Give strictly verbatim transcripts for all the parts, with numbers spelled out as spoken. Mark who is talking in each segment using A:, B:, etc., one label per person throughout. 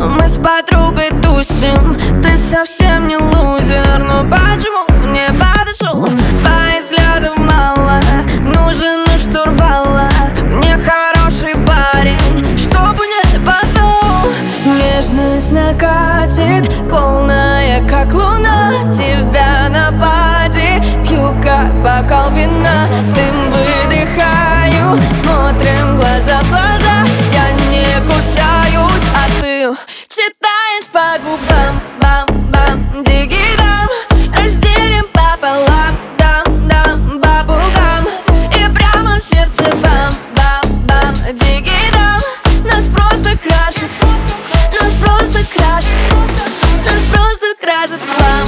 A: Мы с подругой тусим, ты совсем не лузер. Но почему не подошел? Твоих взглядов мало, нужен у штурвала. Мне хороший парень, чтобы не подул. Нежность накатит, полная как луна. Тебя на паде, пью как бокал вина. Дым выдыхаю, смотрим глаза в глаза. Я не кусаюсь, а ты читаешь по губам. Бам-бам, дигидам, разделим пополам. Дам-дам, бабугам, и прямо в сердце бам-бам-бам, дигидам. Нас просто крашит, нас просто крашит, нас просто крашит в хлам.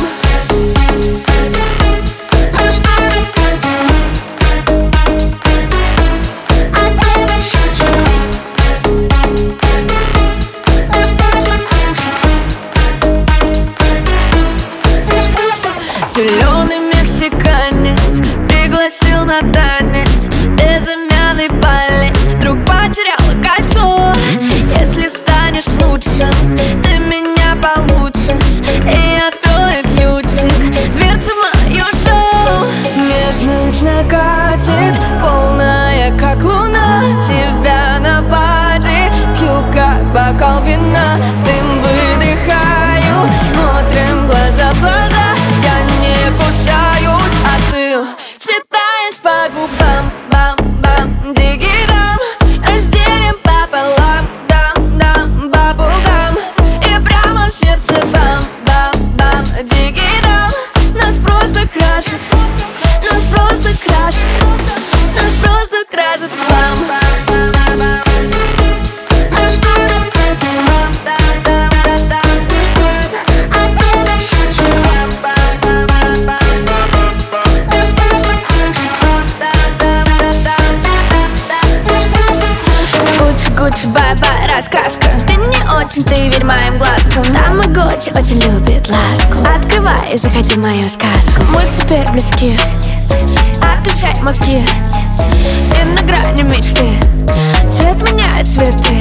A: Зеленый мексиканец пригласил на танец. Безымянный палец вдруг потерял кольцо. Если станешь лучше, ты меня получишь и откроет ключик дверцу в мое шоу. Нежность накатит, полная как луна. Тебя на паде, пью как бокал вина. Дым выдыхаю, смотрим глаза в глаза. Я не кусаюсь, а ты читаешь по губам. Бам-бам, дигидам, разделим пополам. Дам-дам, бабугам, и прямо в сердце бам-бам-бам, дигидам. Нас просто крашит, нас просто крашит, нас просто крашит в хлам. Гуччи, бай-бай, рассказка. Ты не очень, ты верь моим глазкам. Дамы Гуччи очень любит ласку. Открывай и заходи в мою сказку. Мы теперь близки, отключай мозги. И на грани мечты цвет меняет цветы.